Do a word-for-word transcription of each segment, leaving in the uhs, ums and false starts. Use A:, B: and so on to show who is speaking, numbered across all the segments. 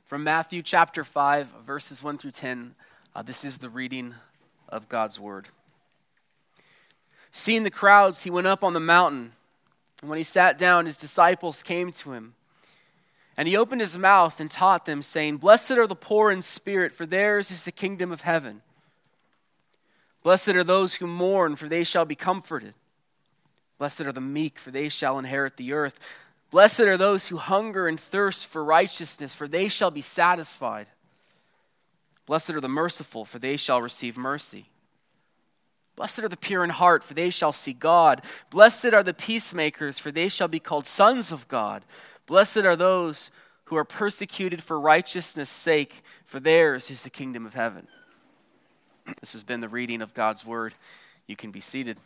A: From Matthew chapter five, verses one through ten, uh, this is the reading of God's word. Seeing the crowds, he went up on the mountain, and when he sat down, his disciples came to him. And he opened his mouth and taught them, saying, "Blessed are the poor in spirit, for theirs is the kingdom of heaven. Blessed are those who mourn, for they shall be comforted. Blessed are the meek, for they shall inherit the earth. Blessed are those who hunger and thirst for righteousness, for they shall be satisfied. Blessed are the merciful, for they shall receive mercy. Blessed are the pure in heart, for they shall see God. Blessed are the peacemakers, for they shall be called sons of God. Blessed are those who are persecuted for righteousness' sake, for theirs is the kingdom of heaven." This has been the reading of God's word. You can be seated.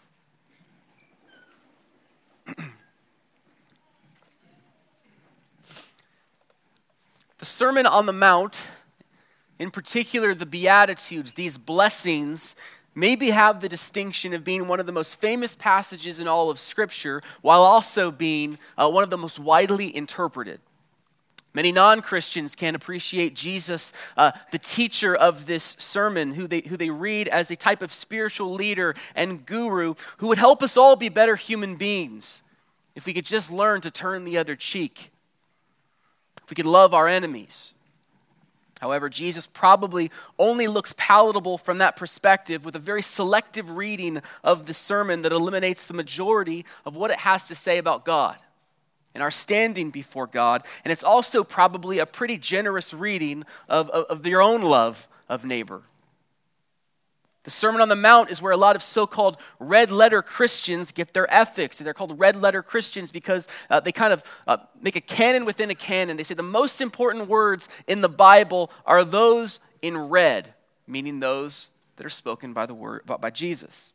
A: The Sermon on the Mount, in particular the Beatitudes, these blessings, maybe have the distinction of being one of the most famous passages in all of Scripture, while also being uh, one of the most widely interpreted. Many non-Christians can appreciate Jesus, uh, the teacher of this sermon, who they, who they read as a type of spiritual leader and guru who would help us all be better human beings if we could just learn to turn the other cheek, if we could love our enemies. However, Jesus probably only looks palatable from that perspective with a very selective reading of the sermon that eliminates the majority of what it has to say about God and our standing before God. And it's also probably a pretty generous reading of, of, of their own love of neighbor. The Sermon on the Mount is where a lot of so-called red-letter Christians get their ethics. They're called red-letter Christians because uh, they kind of uh, make a canon within a canon. They say the most important words in the Bible are those in red, meaning those that are spoken by the word by Jesus.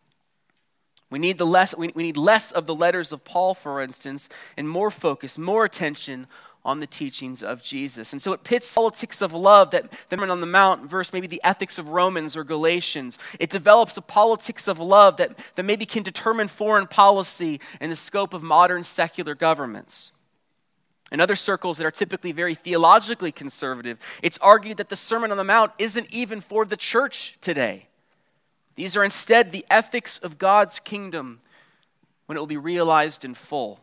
A: We need the less we, we need less of the letters of Paul, for instance, and more focus, more attention on the teachings of Jesus. And so it pits politics of love, that the Sermon on the Mount, versus maybe the ethics of Romans or Galatians. It develops a politics of love that, that maybe can determine foreign policy and the scope of modern secular governments. In other circles that are typically very theologically conservative, it's argued that the Sermon on the Mount isn't even for the church today. These are instead the ethics of God's kingdom when it will be realized in full.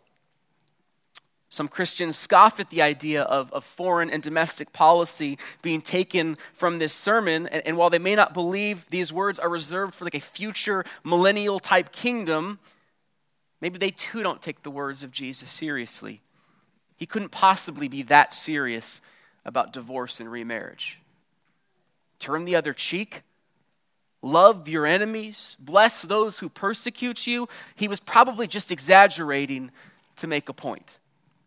A: Some Christians scoff at the idea of, of foreign and domestic policy being taken from this sermon, and, and while they may not believe these words are reserved for like a future millennial type kingdom, maybe they too don't take the words of Jesus seriously. He couldn't possibly be that serious about divorce and remarriage. Turn the other cheek, love your enemies, bless those who persecute you. He was probably just exaggerating to make a point.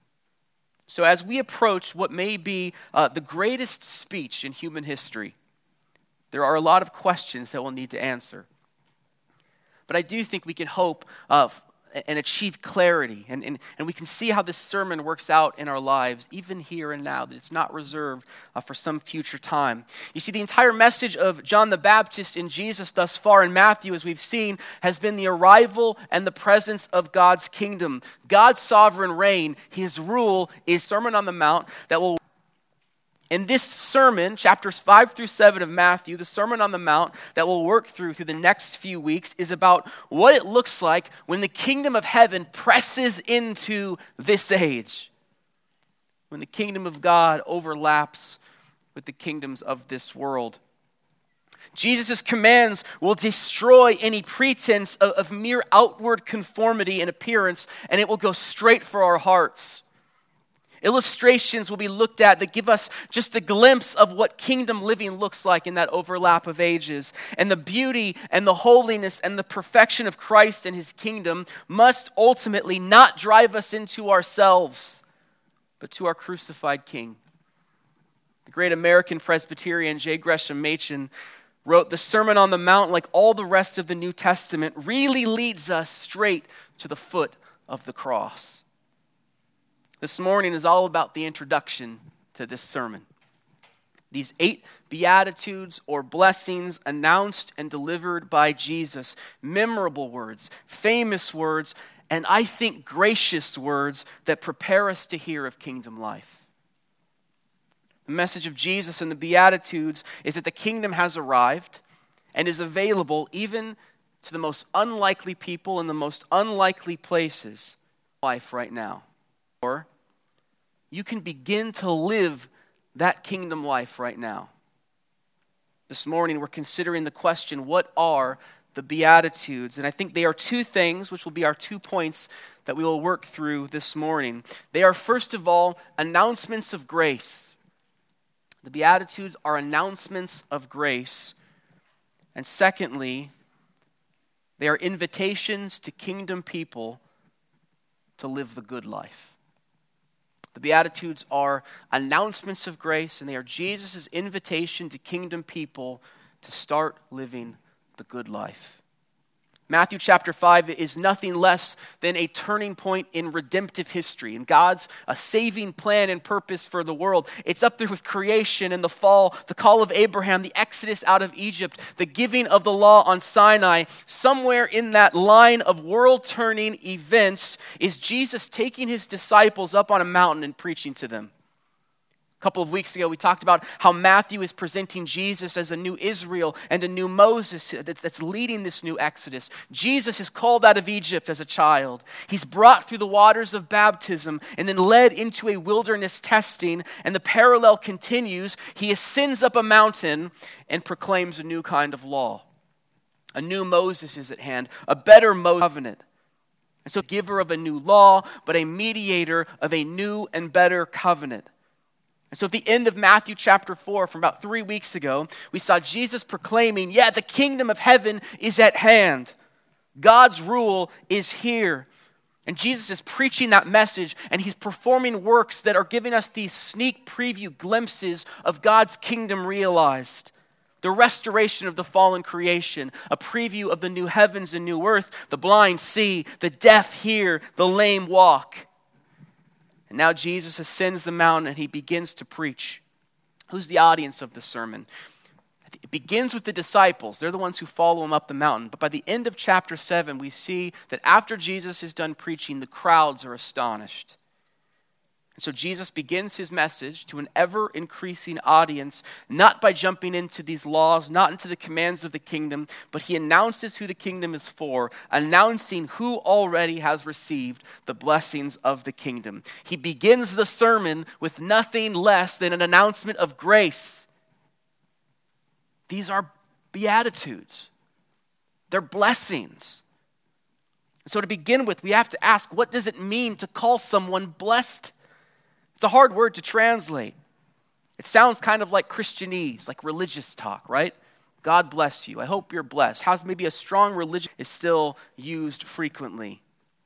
A: So as we approach what may be uh, the greatest speech in human history, there are a lot of questions that we'll need to answer. But I do think we can hope uh, and achieve clarity, and, and, and we can see how this sermon works out in our lives, even here and now, that it's not reserved uh, for some future time. You see, the entire message of John the Baptist in Jesus thus far in Matthew, as we've seen, has been the arrival and the presence of God's kingdom. God's sovereign reign, his rule, is Sermon on the Mount that will. In this sermon, chapters five through seven of Matthew, the Sermon on the Mount that we'll work through through the next few weeks is about what it looks like when the kingdom of heaven presses into this age. When the kingdom of God overlaps with the kingdoms of this world. Jesus' commands will destroy any pretense of, of mere outward conformity and appearance, and it will go straight for our hearts. Illustrations will be looked at that give us just a glimpse of what kingdom living looks like in that overlap of ages. And the beauty and the holiness and the perfection of Christ and his kingdom must ultimately not drive us into ourselves, but to our crucified King. The great American Presbyterian J. Gresham Machen wrote, "The Sermon on the Mount, like all the rest of the New Testament, really leads us straight to the foot of the cross." This morning is all about the introduction to this sermon. These eight beatitudes or blessings announced and delivered by Jesus. Memorable words, famous words, and I think gracious words that prepare us to hear of kingdom life. The message of Jesus and the Beatitudes is that the kingdom has arrived and is available even to the most unlikely people in the most unlikely places in life right now. Or you can begin to live that kingdom life right now. This morning we're considering the question, what are the Beatitudes? And I think they are two things, which will be our two points that we will work through this morning. They are, first of all, announcements of grace. The Beatitudes are announcements of grace. And secondly, they are invitations to kingdom people to live the good life. The Beatitudes are announcements of grace, and they are Jesus' invitation to kingdom people to start living the good life. Matthew chapter five is nothing less than a turning point in redemptive history, in God's a saving plan and purpose for the world. It's up there with creation and the fall, the call of Abraham, the exodus out of Egypt, the giving of the law on Sinai. Somewhere in that line of world-turning events is Jesus taking his disciples up on a mountain and preaching to them. A couple of weeks ago, we talked about how Matthew is presenting Jesus as a new Israel and a new Moses that's leading this new Exodus. Jesus is called out of Egypt as a child. He's brought through the waters of baptism and then led into a wilderness testing, and the parallel continues. He ascends up a mountain and proclaims a new kind of law. A new Moses is at hand, a better Moses covenant. And so, giver of a new law, but a mediator of a new and better covenant. And so at the end of Matthew chapter four, from about three weeks ago, we saw Jesus proclaiming, yeah, the kingdom of heaven is at hand. God's rule is here. And Jesus is preaching that message, and he's performing works that are giving us these sneak preview glimpses of God's kingdom realized. The restoration of the fallen creation, a preview of the new heavens and new earth, the blind see, the deaf hear, the lame walk. And now Jesus ascends the mountain and he begins to preach. Who's the audience of the sermon? It begins with the disciples. They're the ones who follow him up the mountain. But by the end of chapter seven, we see that after Jesus is done preaching, the crowds are astonished. And so Jesus begins his message to an ever-increasing audience, not by jumping into these laws, not into the commands of the kingdom, but he announces who the kingdom is for, announcing who already has received the blessings of the kingdom. He begins the sermon with nothing less than an announcement of grace. These are beatitudes. They're blessings. So to begin with, we have to ask, what does it mean to call someone blessed? It's a hard word to translate. It sounds kind of like Christianese, like religious talk, right? God bless you. I hope you're blessed. How's maybe a strong religion is still used frequently.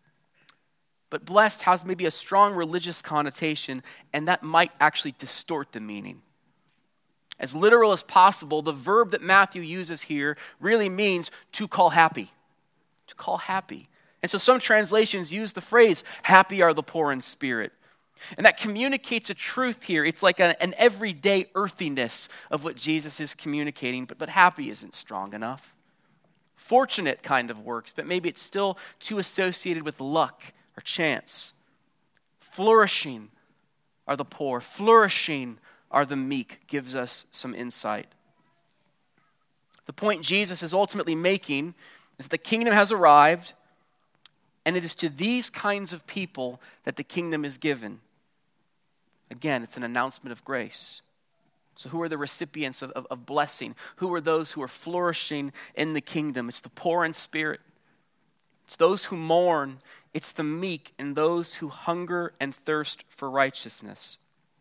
A: But blessed has maybe a strong religious connotation, and that might actually distort the meaning. As literal as possible, the verb that Matthew uses here really means to call happy. To call happy. And so some translations use the phrase, happy are the poor in spirit. And that communicates a truth here. It's like a, an everyday earthiness of what Jesus is communicating, but, but happy isn't strong enough. Fortunate kind of works, but maybe it's still too associated with luck or chance. Flourishing are the poor. Flourishing are the meek, gives us some insight. The point Jesus is ultimately making is that the kingdom has arrived, and it is to these kinds of people that the kingdom is given. Again, it's an announcement of grace. So who are the recipients of, of, of blessing? Who are those who are flourishing in the kingdom? It's the poor in spirit. It's those who mourn. It's the meek and those who hunger and thirst for righteousness.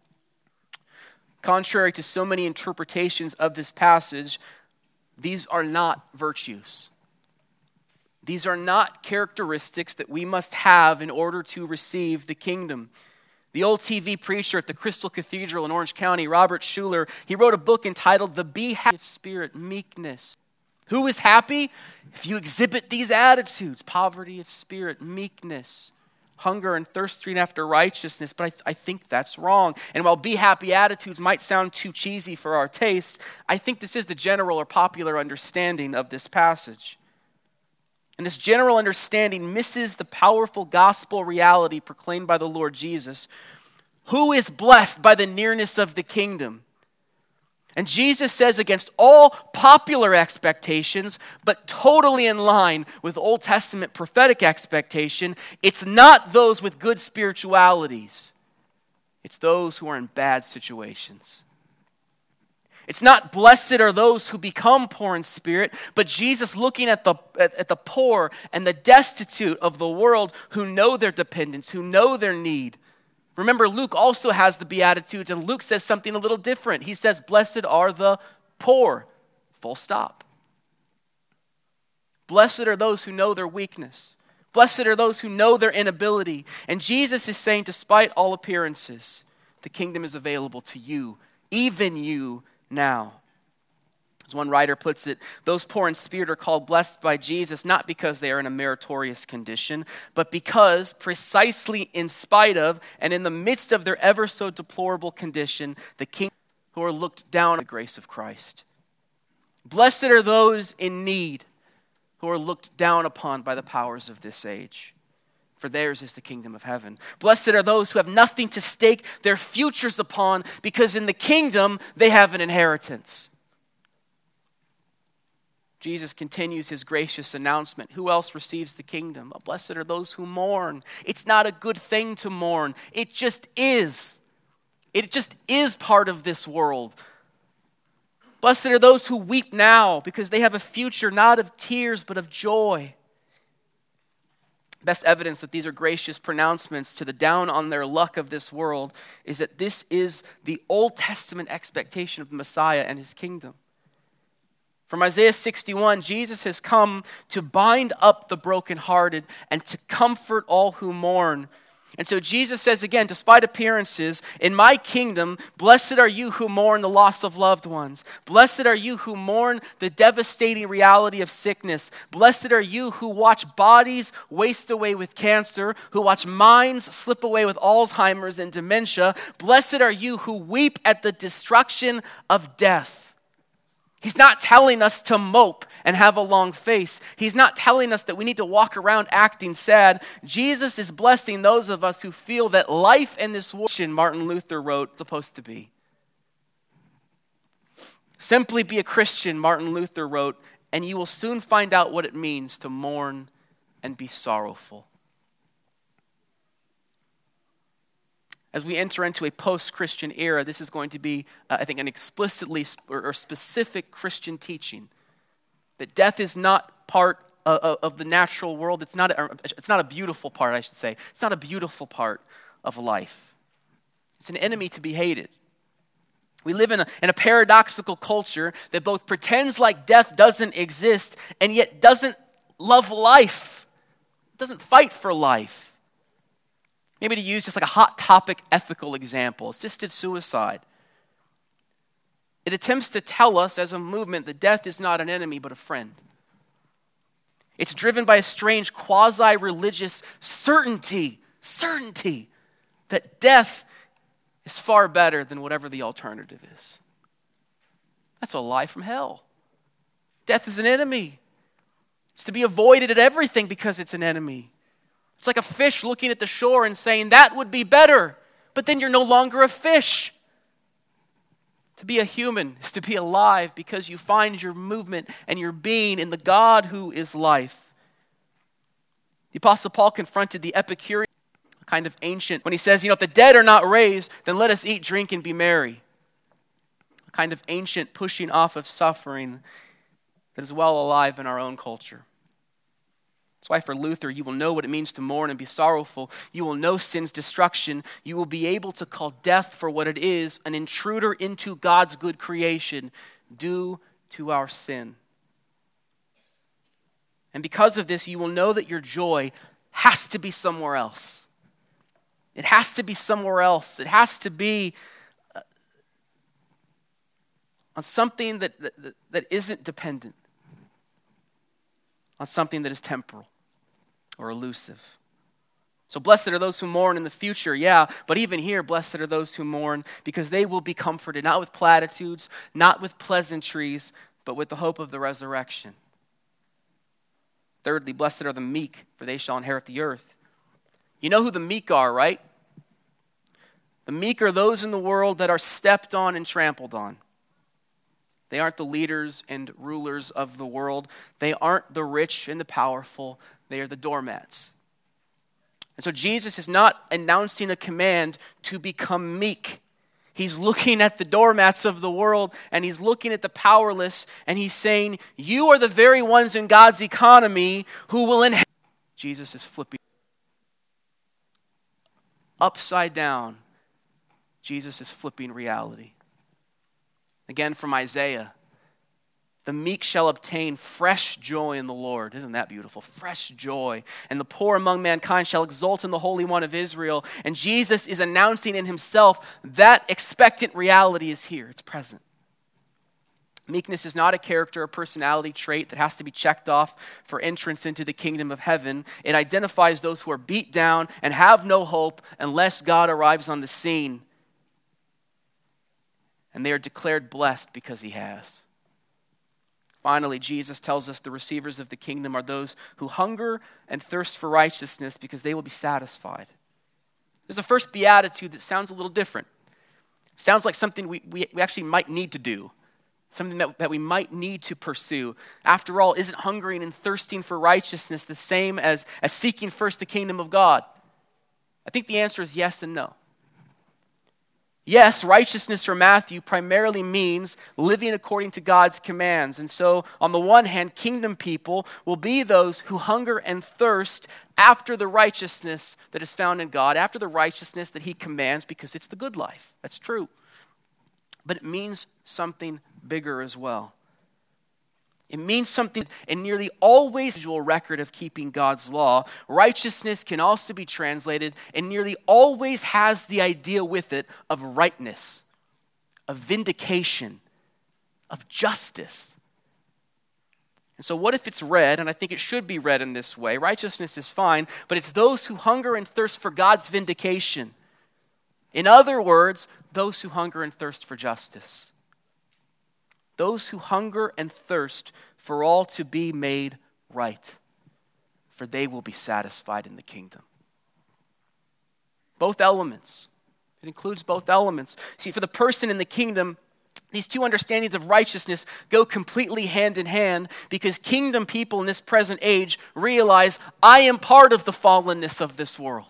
A: Contrary to so many interpretations of this passage, these are not virtues. These are not characteristics that we must have in order to receive the kingdom. The old T V preacher at the Crystal Cathedral in Orange County, Robert Schuller, he wrote a book entitled The Be Happy Spirit, Meekness. Who is happy? If you exhibit these attitudes, poverty of spirit, meekness, hunger and thirsting after righteousness. But I, th- I think that's wrong. And while be happy attitudes might sound too cheesy for our taste, I think this is the general or popular understanding of this passage. And this general understanding misses the powerful gospel reality proclaimed by the Lord Jesus. Who is blessed by the nearness of the kingdom? And Jesus says, against all popular expectations, but totally in line with Old Testament prophetic expectation, it's not those with good spiritualities. It's those who are in bad situations. It's not blessed are those who become poor in spirit, but Jesus looking at the, at, at the poor and the destitute of the world who know their dependence, who know their need. Remember, Luke also has the Beatitudes, and Luke says something a little different. He says, blessed are the poor, full stop. Blessed are those who know their weakness. Blessed are those who know their inability. And Jesus is saying, despite all appearances, the kingdom is available to you, even you now. As one writer puts it, those poor in spirit are called blessed by Jesus, not because they are in a meritorious condition, but because precisely in spite of and in the midst of their ever so deplorable condition, the king who are looked down on the grace of Christ. Blessed are those in need who are looked down upon by the powers of this age, for theirs is the kingdom of heaven. Blessed are those who have nothing to stake their futures upon, because in the kingdom they have an inheritance. Jesus continues his gracious announcement. Who else receives the kingdom? Oh, blessed are those who mourn. It's not a good thing to mourn. It just is. It just is part of this world. Blessed are those who weep now, because they have a future not of tears but of joy. Best evidence that these are gracious pronouncements to the down on their luck of this world is that this is the Old Testament expectation of the Messiah and his kingdom. From Isaiah sixty-one, Jesus has come to bind up the brokenhearted and to comfort all who mourn. And so Jesus says again, despite appearances, in my kingdom, blessed are you who mourn the loss of loved ones. Blessed are you who mourn the devastating reality of sickness. Blessed are you who watch bodies waste away with cancer, who watch minds slip away with Alzheimer's and dementia. Blessed are you who weep at the destruction of death. He's not telling us to mope and have a long face. He's not telling us that we need to walk around acting sad. Jesus is blessing those of us who feel that life in this world, Martin Luther wrote, is supposed to be. Simply be a Christian, Martin Luther wrote, and you will soon find out what it means to mourn and be sorrowful. As we enter into a post-Christian era, this is going to be, uh, I think, an explicitly or, or specific Christian teaching. That death is not part of, of the natural world. It's not, a, it's not a beautiful part, I should say. It's not a beautiful part of life. It's an enemy to be hated. We live in a, in a paradoxical culture that both pretends like death doesn't exist and yet doesn't love life, doesn't fight for life. Maybe to use just like a hot topic ethical example, assisted suicide. It attempts to tell us as a movement that death is not an enemy but a friend. It's driven by a strange quasi-religious certainty, certainty that death is far better than whatever the alternative is. That's a lie from hell. Death is an enemy. It's to be avoided at everything because it's an enemy. It's like a fish looking at the shore and saying, that would be better, but then you're no longer a fish. To be a human is to be alive because you find your movement and your being in the God who is life. The Apostle Paul confronted the Epicurean, a kind of ancient, when he says, you know, if the dead are not raised, then let us eat, drink, and be merry. A kind of ancient pushing off of suffering that is well alive in our own culture. That's why for Luther, you will know what it means to mourn and be sorrowful. You will know sin's destruction. You will be able to call death for what it is, an intruder into God's good creation due to our sin. And because of this, you will know that your joy has to be somewhere else. It has to be somewhere else. It has to be uh, on something that, that, that isn't dependent, on something that is temporal or elusive. So blessed are those who mourn in the future, yeah, but even here, blessed are those who mourn because they will be comforted, not with platitudes, not with pleasantries, but with the hope of the resurrection. Thirdly, blessed are the meek, for they shall inherit the earth. You know who the meek are, right? The meek are those in the world that are stepped on and trampled on. They aren't the leaders and rulers of the world. They aren't the rich and the powerful. They are the doormats. And so Jesus is not announcing a command to become meek. He's looking at the doormats of the world, and he's looking at the powerless, and he's saying, you are the very ones in God's economy who will inherit. Jesus is flipping upside down. Jesus is flipping reality. Again from Isaiah, the meek shall obtain fresh joy in the Lord. Isn't that beautiful? Fresh joy. And the poor among mankind shall exult in the Holy One of Israel. And Jesus is announcing in himself that expectant reality is here. It's present. Meekness is not a character or personality trait that has to be checked off for entrance into the kingdom of heaven. It identifies those who are beat down and have no hope unless God arrives on the scene. And they are declared blessed because he has. Finally, Jesus tells us the receivers of the kingdom are those who hunger and thirst for righteousness because they will be satisfied. There's a first beatitude that sounds a little different. Sounds like something we, we, we actually might need to do. Something that, that we might need to pursue. After all, isn't hungering and thirsting for righteousness the same as, as seeking first the kingdom of God? I think the answer is yes and no. Yes, righteousness for Matthew primarily means living according to God's commands. And so, on the one hand, kingdom people will be those who hunger and thirst after the righteousness that is found in God, after the righteousness that he commands, because it's the good life. That's true. But it means something bigger as well. It means something in nearly always visual record of keeping God's law. Righteousness can also be translated and nearly always has the idea with it of rightness, of vindication, of justice. And so what if it's read, and I think it should be read in this way, righteousness is fine, but it's those who hunger and thirst for God's vindication. In other words, those who hunger and thirst for justice. Those who hunger and thirst for all to be made right, for they will be satisfied in the kingdom. Both elements. It includes both elements. See, for the person in the kingdom, these two understandings of righteousness go completely hand in hand because kingdom people in this present age realize, I am part of the fallenness of this world.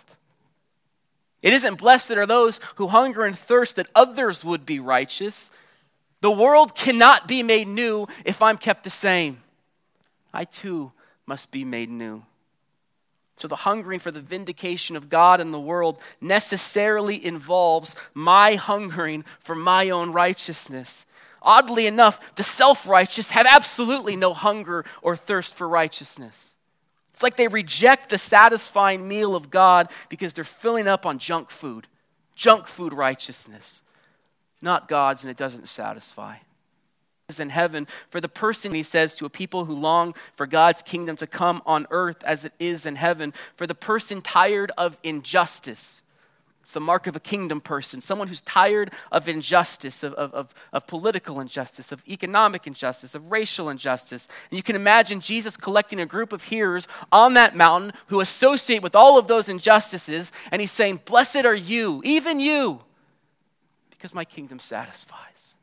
A: It isn't blessed are those who hunger and thirst that others would be righteous. The world cannot be made new if I'm kept the same. I too must be made new. So the hungering for the vindication of God in the world necessarily involves my hungering for my own righteousness. Oddly enough, the self-righteous have absolutely no hunger or thirst for righteousness. It's like they reject the satisfying meal of God because they're filling up on junk food. Junk food righteousness. Not God's, and it doesn't satisfy. Is in heaven for the person, he says, to a people who long for God's kingdom to come on earth as it is in heaven. For the person tired of injustice. It's the mark of a kingdom person. Someone who's tired of injustice, of, of, of, of political injustice, of economic injustice, of racial injustice. And you can imagine Jesus collecting a group of hearers on that mountain who associate with all of those injustices. And he's saying, blessed are you, even you, because my kingdom satisfies.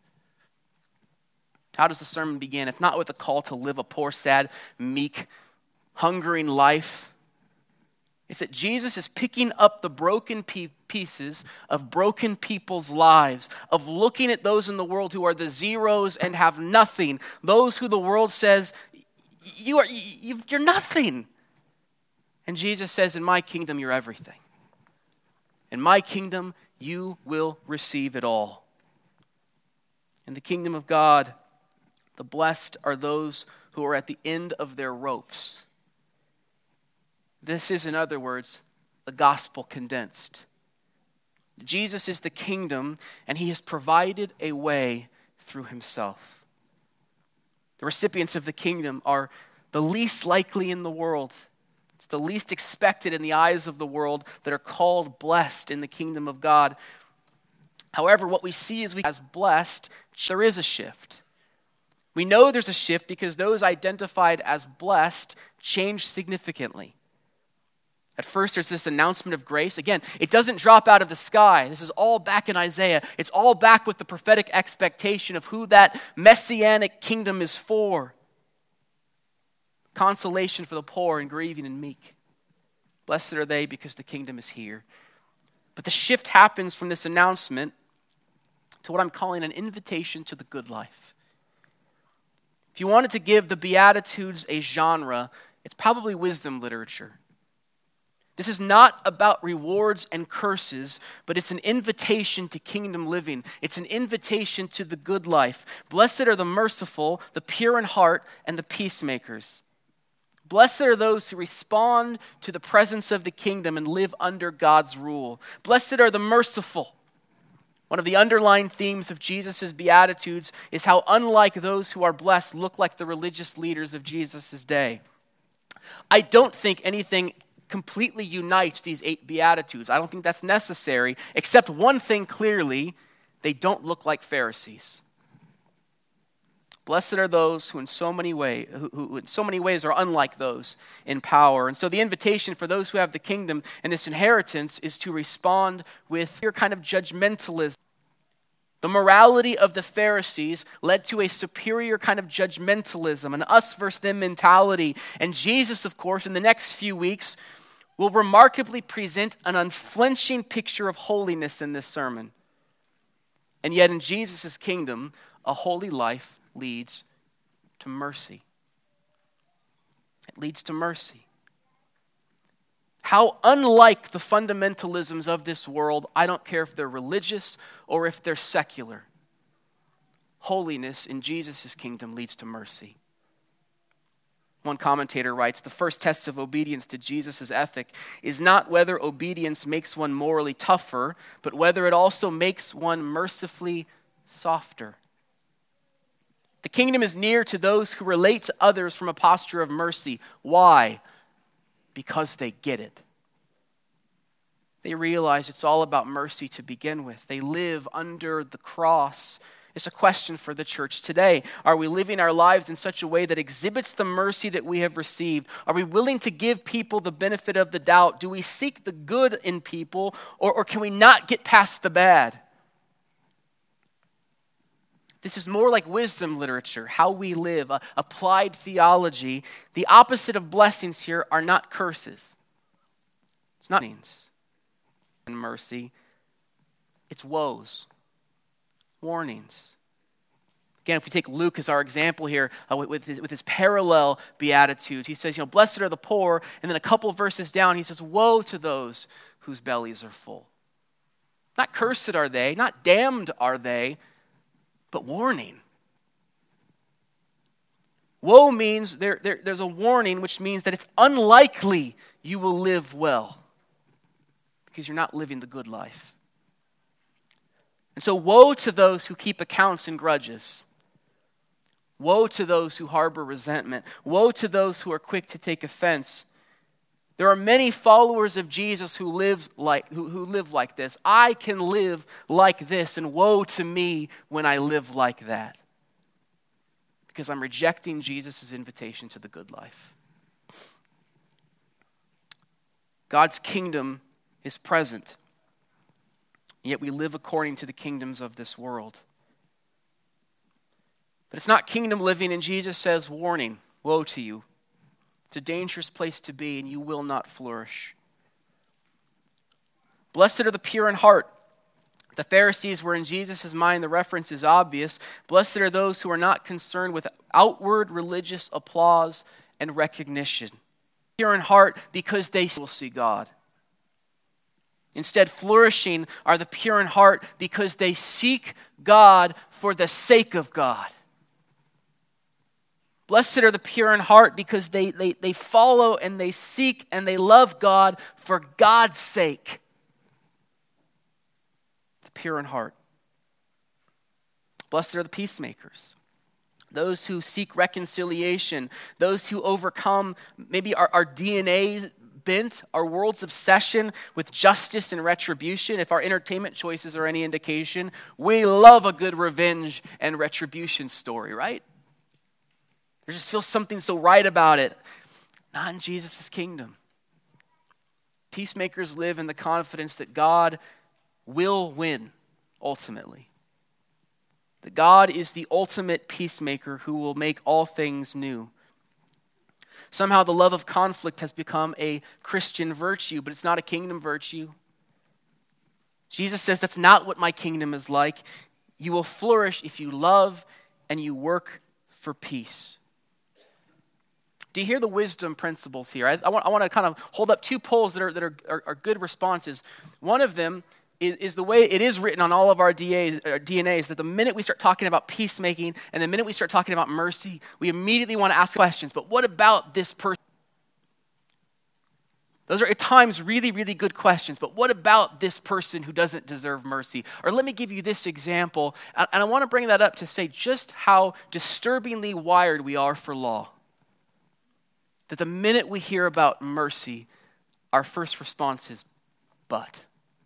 A: How does the sermon begin? If not with a call to live a poor, sad, meek, hungering life. It's that Jesus is picking up the broken pieces of broken people's lives, of looking at those in the world who are the zeros and have nothing, those who the world says, you are, you're nothing. And Jesus says, in my kingdom, you're everything. In my kingdom, you will receive it all. In the kingdom of God, the blessed are those who are at the end of their ropes. This is, in other words, the gospel condensed. Jesus is the kingdom, and he has provided a way through himself. The recipients of the kingdom are the least likely in the world. It's the least expected in the eyes of the world that are called blessed in the kingdom of God. However, what we see is we as blessed, there is a shift. We know there's a shift because those identified as blessed change significantly. At first, there's this announcement of grace. Again, it doesn't drop out of the sky. This is all back in Isaiah. It's all back with the prophetic expectation of who that messianic kingdom is for. Consolation for the poor and grieving and meek. Blessed are they because the kingdom is here. But the shift happens from this announcement to what I'm calling an invitation to the good life. If you wanted to give the Beatitudes a genre, it's probably wisdom literature. This is not about rewards and curses, but it's an invitation to kingdom living. It's an invitation to the good life. Blessed are the merciful, the pure in heart, and the peacemakers. Blessed are those who respond to the presence of the kingdom and live under God's rule. Blessed are the merciful. One of the underlying themes of Jesus' Beatitudes is how unlike those who are blessed look like the religious leaders of Jesus' day. I don't think anything completely unites these eight Beatitudes. I don't think that's necessary, except one thing clearly: they don't look like Pharisees. Blessed are those who in so many ways, who, who in so many ways are unlike those in power. And so the invitation for those who have the kingdom and this inheritance is to respond with your kind of judgmentalism. The morality of the Pharisees led to a superior kind of judgmentalism, an us versus them mentality. And Jesus, of course, in the next few weeks, will remarkably present an unflinching picture of holiness in this sermon. And yet in Jesus' kingdom, a holy life leads to mercy. It leads to mercy. How unlike the fundamentalisms of this world, I don't care if they're religious or if they're secular. Holiness in Jesus' kingdom leads to mercy. One commentator writes, the first test of obedience to Jesus' ethic is not whether obedience makes one morally tougher, but whether it also makes one mercifully softer. The kingdom is near to those who relate to others from a posture of mercy. Why? Because they get it. They realize it's all about mercy to begin with. They live under the cross. It's a question for the church today. Are we living our lives in such a way that exhibits the mercy that we have received? Are we willing to give people the benefit of the doubt? Do we seek the good in people, or, or can we not get past the bad? This is more like wisdom literature, how we live, uh, applied theology. The opposite of blessings here are not curses. It's not means and mercy. It's woes, warnings. Again, if we take Luke as our example here uh, with, with, his, with his parallel Beatitudes, he says, you know, blessed are the poor, and then a couple verses down, he says, woe to those whose bellies are full. Not cursed are they, not damned are they, but warning. Woe means there, there, there's a warning, which means that it's unlikely you will live well because you're not living the good life. And so woe to those who keep accounts and grudges. Woe to those who harbor resentment. Woe to those who are quick to take offense. There are many followers of Jesus who lives like who, who live like this. I can live like this, and woe to me when I live like that. Because I'm rejecting Jesus' invitation to the good life. God's kingdom is present, yet we live according to the kingdoms of this world. But it's not kingdom living, and Jesus says, warning, woe to you. It's a dangerous place to be, and you will not flourish. Blessed are the pure in heart. The Pharisees were in Jesus' mind, the reference is obvious. Blessed are those who are not concerned with outward religious applause and recognition. Pure in heart because they will see God. Instead, flourishing are the pure in heart because they seek God for the sake of God. Blessed are the pure in heart because they, they, they follow and they seek and they love God for God's sake. The pure in heart. Blessed are the peacemakers. Those who seek reconciliation. Those who overcome maybe our, our D N A bent, our world's obsession with justice and retribution. If our entertainment choices are any indication, we love a good revenge and retribution story, right? There just feels something so right about it. Not in Jesus' kingdom. Peacemakers live in the confidence that God will win ultimately. That God is the ultimate peacemaker who will make all things new. Somehow the love of conflict has become a Christian virtue, but it's not a kingdom virtue. Jesus says that's not what my kingdom is like. You will flourish if you love and you work for peace. Do you hear the wisdom principles here? I, I, want, I want to kind of hold up two poles that are, that are, are, are good responses. One of them is, is the way it is written on all of our D N As, that the minute we start talking about peacemaking and the minute we start talking about mercy, we immediately want to ask questions. But what about this person? Those are at times really, really good questions. But what about this person who doesn't deserve mercy? Or let me give you this example. And I want to bring that up to say just how disturbingly wired we are for law. That the minute we hear about mercy, our first response is, but.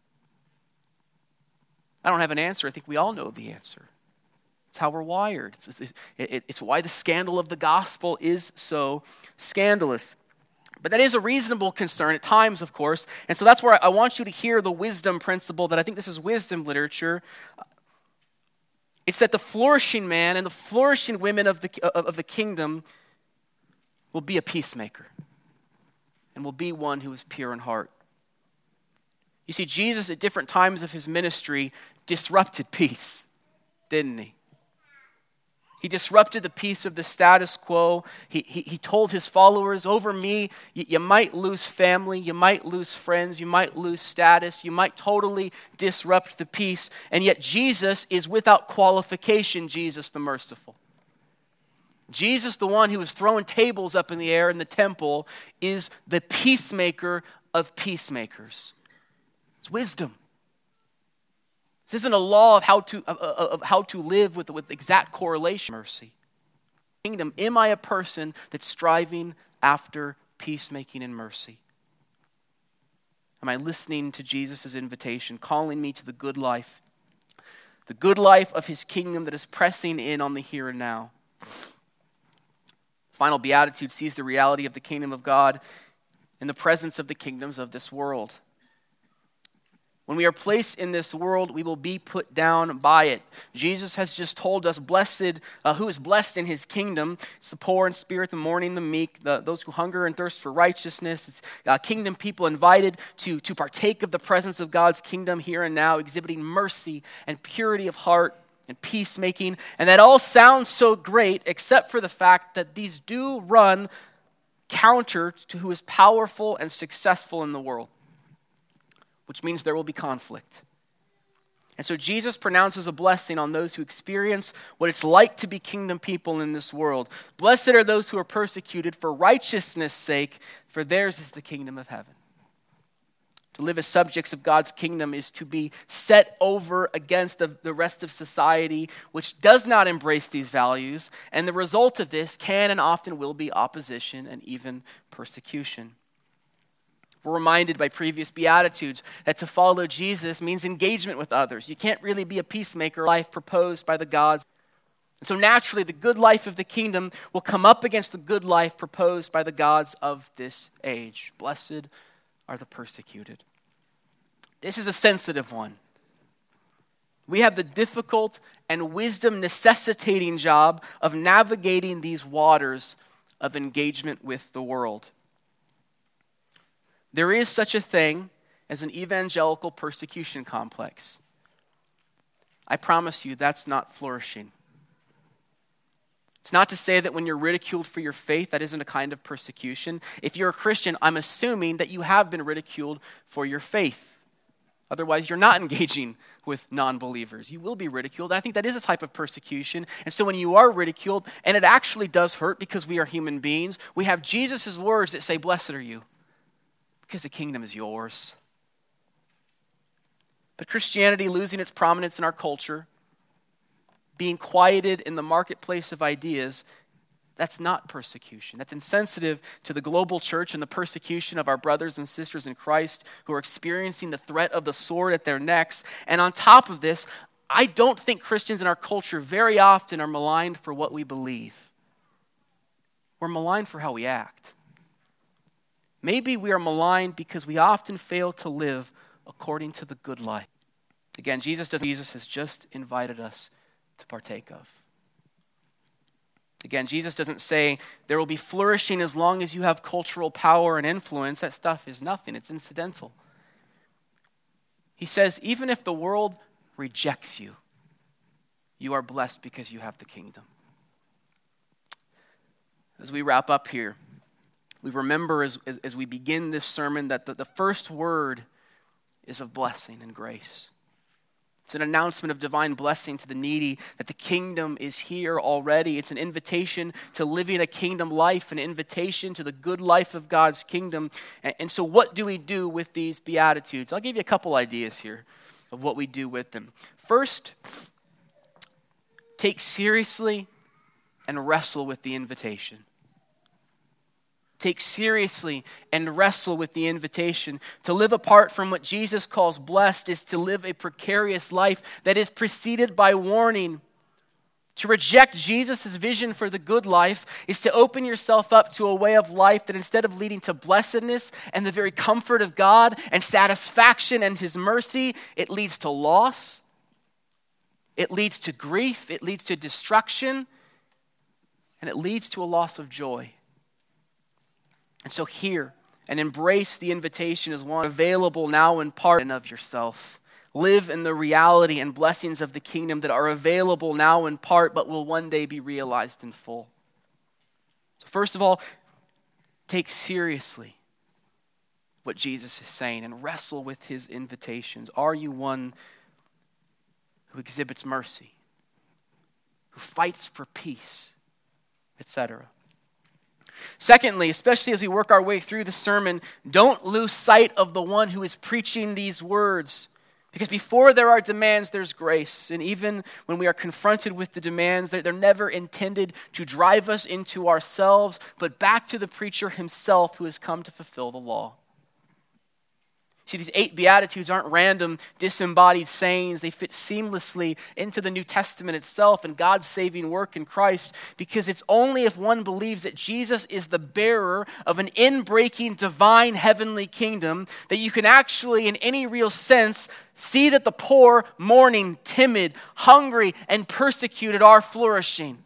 A: I don't have an answer. I think we all know the answer. It's how we're wired. It's, it, it, it's why the scandal of the gospel is so scandalous. But that is a reasonable concern at times, of course. And so that's where I want you to hear the wisdom principle, that I think this is wisdom literature. It's that the flourishing man and the flourishing women of the, of, of the kingdom will be a peacemaker and will be one who is pure in heart. You see, Jesus at different times of his ministry disrupted peace, didn't he? He disrupted the peace of the status quo. He, he, he told his followers, over me, you, you might lose family, you might lose friends, you might lose status, you might totally disrupt the peace. And yet Jesus is without qualification, Jesus the merciful. Jesus, the one who was throwing tables up in the air in the temple, is the peacemaker of peacemakers. It's wisdom. This isn't a law of how to of, of how to live with, with exact correlation. Mercy. Kingdom, am I a person that's striving after peacemaking and mercy? Am I listening to Jesus' invitation, calling me to the good life? The good life of his kingdom that is pressing in on the here and now. Final beatitude sees the reality of the kingdom of God in the presence of the kingdoms of this world. When we are placed in this world, we will be put down by it. Jesus has just told us, blessed, uh, who is blessed in his kingdom. It's the poor in spirit, the mourning, the meek, the, those who hunger and thirst for righteousness. It's uh, kingdom people invited to, to partake of the presence of God's kingdom here and now, exhibiting mercy and purity of heart and peacemaking. And that all sounds so great, except for the fact that these do run counter to who is powerful and successful in the world, which means there will be conflict. And so Jesus pronounces a blessing on those who experience what it's like to be kingdom people in this world. Blessed are those who are persecuted for righteousness' sake, for theirs is the kingdom of heaven. To live as subjects of God's kingdom is to be set over against the, the rest of society, which does not embrace these values. And the result of this can and often will be opposition and even persecution. We're reminded by previous Beatitudes that to follow Jesus means engagement with others. You can't really be a peacemaker, life proposed by the gods. And so naturally, the good life of the kingdom will come up against the good life proposed by the gods of this age. Blessed are the persecuted. This is a sensitive one. We have the difficult and wisdom necessitating job of navigating these waters of engagement with the world. There is such a thing as an evangelical persecution complex. I promise you that's not flourishing. It's not to say that when you're ridiculed for your faith, that isn't a kind of persecution. If you're a Christian, I'm assuming that you have been ridiculed for your faith. Otherwise, you're not engaging with non-believers. You will be ridiculed. And I think that is a type of persecution. And so when you are ridiculed, and it actually does hurt because we are human beings, we have Jesus' words that say, blessed are you, because the kingdom is yours. But Christianity losing its prominence in our culture, being quieted in the marketplace of ideas, that's not persecution. That's insensitive to the global church and the persecution of our brothers and sisters in Christ who are experiencing the threat of the sword at their necks. And on top of this, I don't think Christians in our culture very often are maligned for what we believe. We're maligned for how we act. maybe we are maligned because we often fail to live according to the good life. Again, Jesus doesn't, Jesus has just invited us to partake of. Again, Jesus doesn't say there will be flourishing as long as you have cultural power and influence. That stuff is nothing. It's incidental. He says, even if the world rejects you, you are blessed because you have the kingdom. As we wrap up here, we remember as, as, as we begin this sermon that the, the first word is of blessing and grace. It's an announcement of divine blessing to the needy, that the kingdom is here already. It's an invitation to living a kingdom life, an invitation to the good life of God's kingdom. And, and so what do we do with these Beatitudes? I'll give you a couple ideas here of what we do with them. First, take seriously and wrestle with the invitation. Take seriously and wrestle with the invitation. To live apart from what Jesus calls blessed is to live a precarious life that is preceded by warning. To reject Jesus' vision for the good life is to open yourself up to a way of life that instead of leading to blessedness and the very comfort of God and satisfaction and His mercy, it leads to loss. It leads to grief. It leads to destruction. And it leads to a loss of joy. And so hear and embrace the invitation as one available now in part and of yourself. Live in the reality and blessings of the kingdom that are available now in part, but will one day be realized in full. So first of all, take seriously what Jesus is saying and wrestle with His invitations. Are you one who exhibits mercy, who fights for peace, et cetera? Secondly, especially as we work our way through the sermon, don't lose sight of the one who is preaching these words. Because before there are demands, there's grace. And even when we are confronted with the demands, they're never intended to drive us into ourselves, but back to the preacher himself who has come to fulfill the law. See, these eight Beatitudes aren't random, disembodied sayings. They fit seamlessly into the New Testament itself and God's saving work in Christ, because it's only if one believes that Jesus is the bearer of an inbreaking divine heavenly kingdom that you can actually, in any real sense, see that the poor, mourning, timid, hungry, and persecuted are flourishing.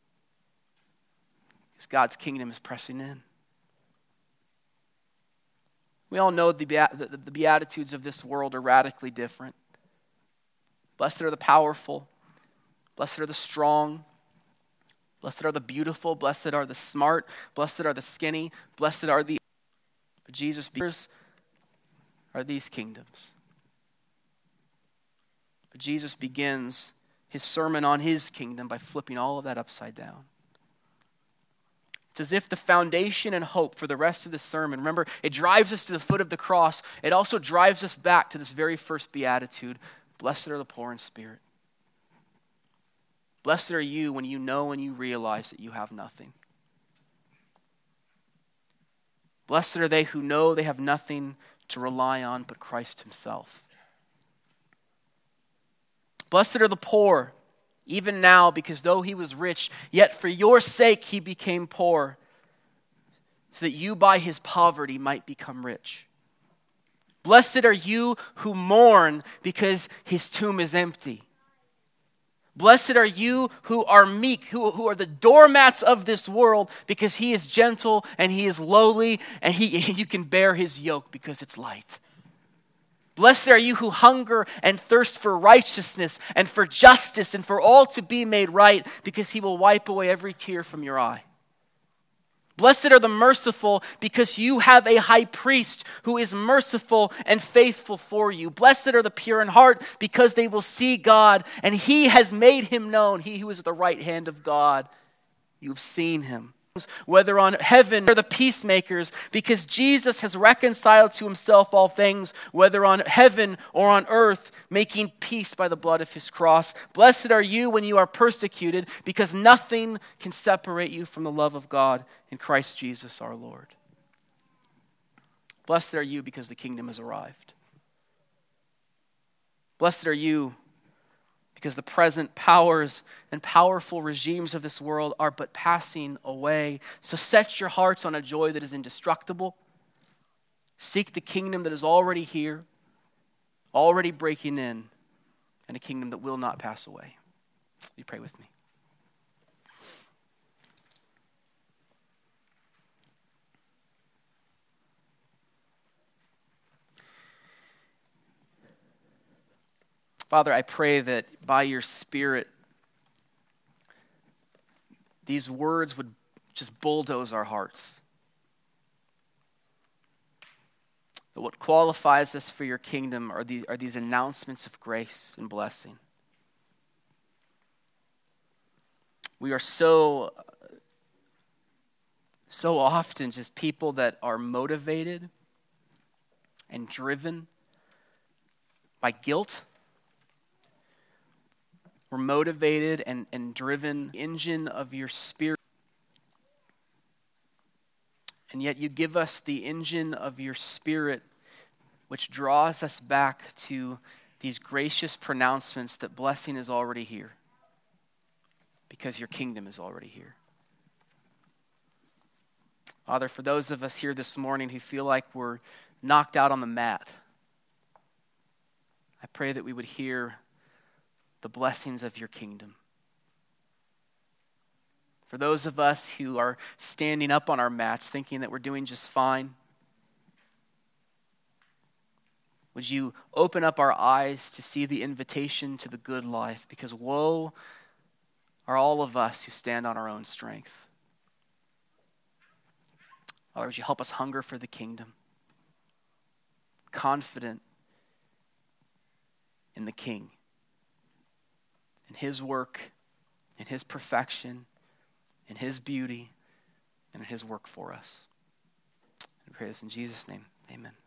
A: Because God's kingdom is pressing in. We all know the, the, the Beatitudes of this world are radically different. Blessed are the powerful. Blessed are the strong. Blessed are the beautiful. Blessed are the smart. Blessed are the skinny. Blessed are the... But Jesus' beers are these kingdoms. But Jesus begins His sermon on His kingdom by flipping all of that upside down. It's as if the foundation and hope for the rest of the sermon, remember, it drives us to the foot of the cross. It also drives us back to this very first beatitude. Blessed are the poor in spirit. Blessed are you when you know and you realize that you have nothing. Blessed are they who know they have nothing to rely on but Christ Himself. Blessed are the poor, even now, because though He was rich, yet for your sake He became poor, so that you by His poverty might become rich. Blessed are you who mourn, because His tomb is empty. Blessed are you who are meek, who, who are the doormats of this world, because He is gentle and He is lowly, and he, you can bear His yoke because it's light. Blessed are you who hunger and thirst for righteousness and for justice and for all to be made right, because He will wipe away every tear from your eye. Blessed are the merciful, because you have a high priest who is merciful and faithful for you. Blessed are the pure in heart, because they will see God, and He has made Him known. He who is at the right hand of God, you have seen Him. Whether on heaven or the peacemakers, because Jesus has reconciled to Himself all things, whether on heaven or on earth, making peace by the blood of His cross. Blessed are you when you are persecuted, because nothing can separate you from the love of God in Christ Jesus our Lord. Blessed are you because the kingdom has arrived. Blessed are you because the present powers and powerful regimes of this world are but passing away. So set your hearts on a joy that is indestructible, Seek the kingdom that is already here, already breaking in, and a kingdom that will not pass away. You pray with me. Father, I pray that by your Spirit, these words would just bulldoze our hearts. That what qualifies us for your kingdom are these, are these announcements of grace and blessing. We are so, so often just people that are motivated and driven by guilt. We're motivated and, and driven, engine of your Spirit. And yet you give us the engine of your Spirit, which draws us back to these gracious pronouncements that blessing is already here, because your kingdom is already here. Father, for those of us here this morning who feel like we're knocked out on the mat, I pray that we would hear the blessings of your kingdom. For those of us who are standing up on our mats thinking that we're doing just fine, would you open up our eyes to see the invitation to the good life? Because woe are all of us who stand on our own strength. Father, would you help us hunger for the kingdom, confident in the King, in his work, in his perfection, in his beauty, and in his work for us. We pray this in Jesus' name. Amen.